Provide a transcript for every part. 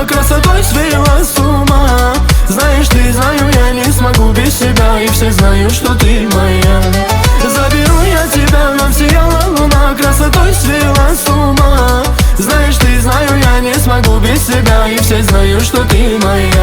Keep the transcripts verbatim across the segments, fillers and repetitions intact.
красотой свела с ума. Знаешь, ты, знаю, я не смогу без тебя, и все знают, что ты моя. Заберу я тебя, нам сияла луна, красотой свела с ума. Знаешь, ты, знаю, я не смогу без тебя, и все знают, что ты моя.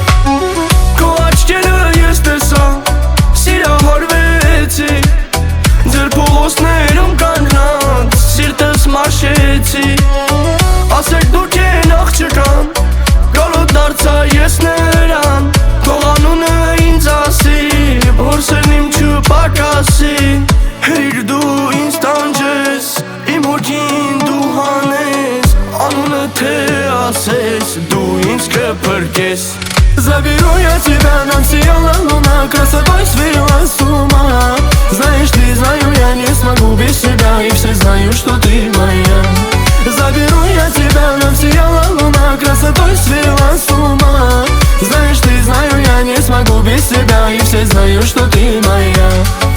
Կոաչկերը ես տեսա, սիրահարվեցի, ձեր փողոցներում կանգնած սիրտս մաշեցի։ Ասեք դուք են աղջկան, գալոտ դարձա ես նրան, թող անունը ինձ ասի, որ սերն իմ չպակասի։ Հրիր դու ինձ տանջես, իմ հոգին դու հանես, անունը թե ասես, դու ինձ կփրկես։ Заберу я тебя, нам сияла луна, красотой свела с ума. Знаешь, ты, знаю, я не смогу без тебя, и все знают, что ты моя. Заберу я тебя, нам сияла луна, красотой свела с ума. Знаешь, ты, знаю, я не смогу без тебя, и все знают, что ты моя.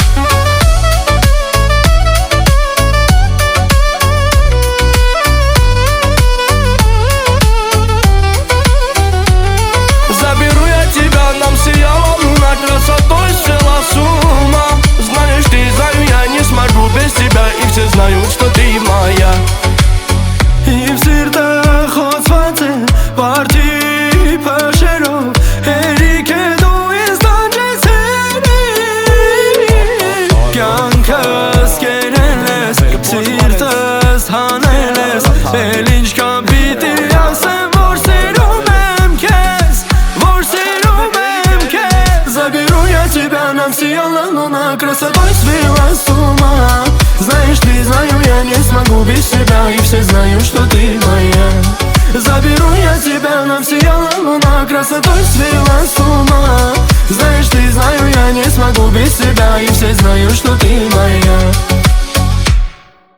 Красотой свела с ума. Знаешь, ты, знаю, я не смогу без тебя, и все знают, что ты моя. Իմ սիրտը խոցված է վարդի փշերով, հերիք է դու ինձ տանջեցրի։ Կյանքս կերել ես, սիրտս հանել ես, էլ ինչքան պիտի ասեմ, որ սիրում եմ քեզ, որ սիրում եմ քեզ։ Заберу я тебя, нам сияла луна, красотой свела с ума. Знаешь, ты, знаю, я не смогу без тебя, и все знают, что ты моя. Заберу я тебя, нам сияла луна, красотой свела с ума. Знаешь, ты, знаю, я не смогу без тебя, и все знают, что ты моя.